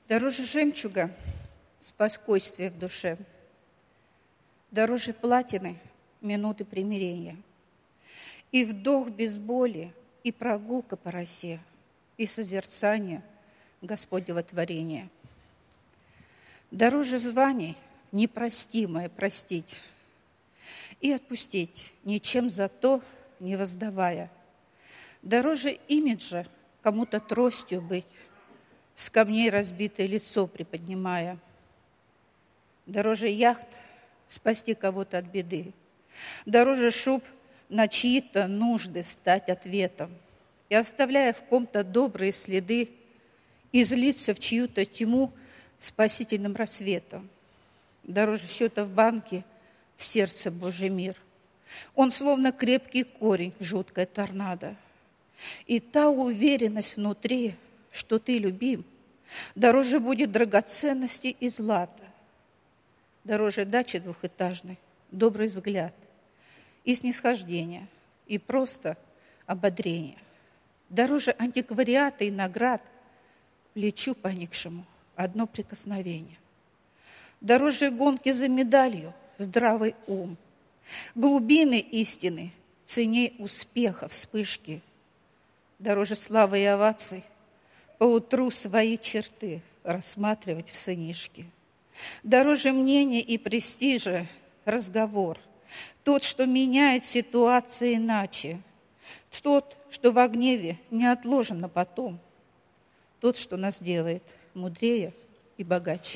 Дороже жемчуга спокойствие в душе, дороже платины минуты примирения. И вдох без боли, и прогулка по росе, и созерцание Господнего творения. Дороже званий непростимое простить и отпустить, ничем за то не воздавая. Дороже имиджа кому-то тростью быть, с камней разбитое лицо приподнимая. Дороже яхт спасти кого-то от беды. Дороже шуб на чьи-то нужды стать ответом. И оставляя в ком-то добрые следы, излиться в чью-то тьму спасительным рассветом. Дороже счета в банке в сердце Божий мир. Он словно крепкий корень в жуткое торнадо. И та уверенность внутри, что ты любим, дороже будет драгоценности и злата. Дороже дачи двухэтажной, добрый взгляд и снисхождение, и просто ободрение. Дороже антиквариата и наград, плечу поникшему одно прикосновение. Дороже гонки за медалью, здравый ум. Глубины истины, ценней успеха, вспышки. Дороже славы и оваций, поутру свои черты рассматривать в сынишке. Дороже мнения и престижа разговор. Тот, что меняет ситуацию иначе. Тот, что в гневе не отложен на потом. Тот, что нас делает мудрее и богаче.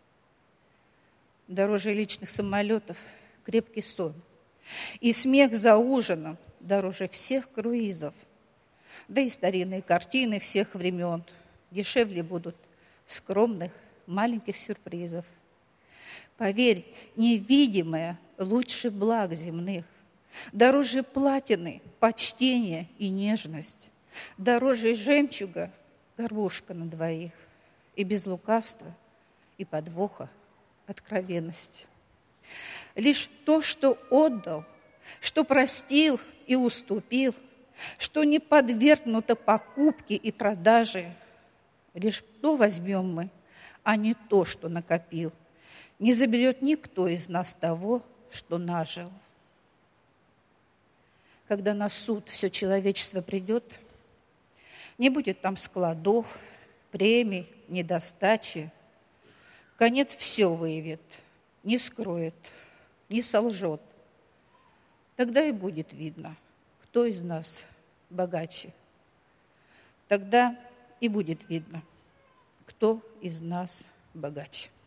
Дороже личных самолетов крепкий сон. И смех за ужином дороже всех круизов. Да и старинные картины всех времен дешевле будут скромных маленьких сюрпризов. Поверь, невидимое лучше благ земных. Дороже платины почтение и нежность. Дороже жемчуга горбушка на двоих. И без лукавства и подвоха откровенность. Лишь то, что отдал, что простил и уступил, что не подвергнуто покупке и продаже, лишь то возьмем мы, а не то, что накопил. Не заберет никто из нас того, что нажил. Когда на суд все человечество придет, не будет там складов, премий, недостачи. Конец все выявит, не скроет, не солжет. Тогда и будет видно, кто из нас богаче. Тогда и будет видно, кто из нас богаче.